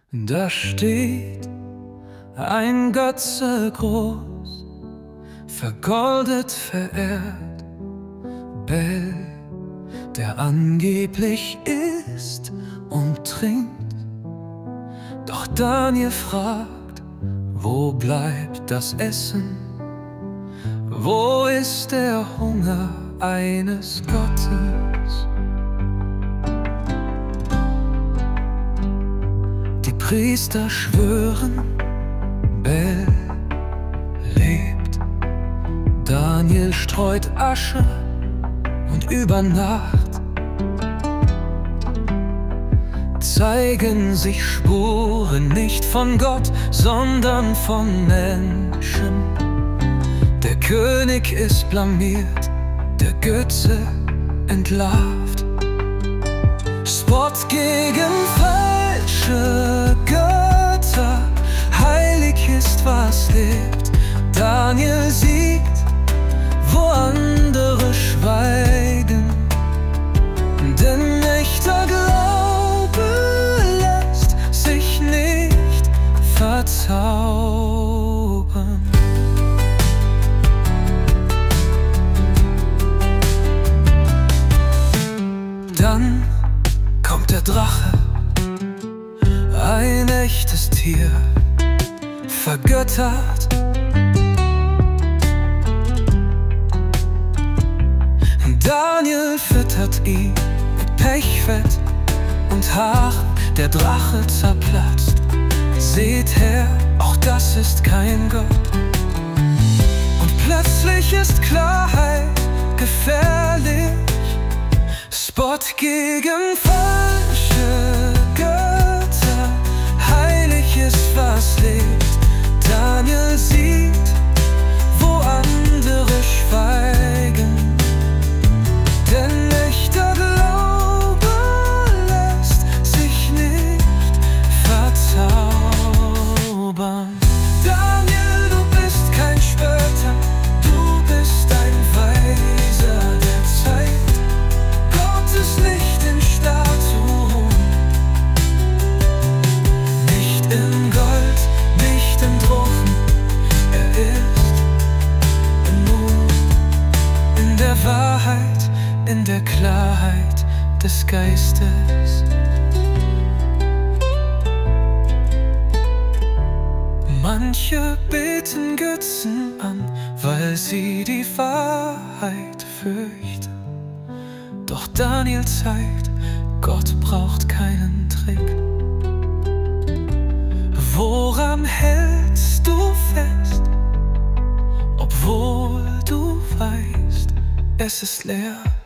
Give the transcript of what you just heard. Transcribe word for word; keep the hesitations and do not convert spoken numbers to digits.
Da steht ein Götze groß, vergoldet, verehrt, Bel, der angeblich isst und trinkt. Doch Daniel fragt, wo bleibt das Essen? Wo ist der Hunger eines Gottes? Die Priester schwören, Bel lebt. Daniel streut Asche und über Nacht zeigen sich Spuren nicht von Gott, sondern von Menschen. Der König ist blamiert, der Götze entlarvt. Spott gegen falsche Götter, heilig ist, was lebt. Daniel sieht, wo andere schweigen, denn echter Glaube lässt sich nicht verzaubern. Dann kommt der Drache, ein echtes Tier, vergöttert. Daniel füttert ihn mit Pechfett und Haaren, der Drache zerplatzt. Seht her, auch das ist kein Gott. Und plötzlich ist Klarheit gefährlich. Spott gegen falsche Götter, heilig ist, was lebt. Daniel sieht, wo andere schweigen, denn echter Glaube lässt sich nicht verzaubern. Daniel, du bist kein Spötter, du bist ein Weiser der Zeit. Gott ist nicht in Statuen, nicht in Gold, nicht in Drucken. Er ist nur in der Wahrheit, in der Klarheit des Geistes. Manche beten Götzen an, weil sie die Wahrheit fürchten. Doch Daniel zeigt, Gott braucht keinen Trick. Woran hältst du fest, obwohl du weißt, es ist leer?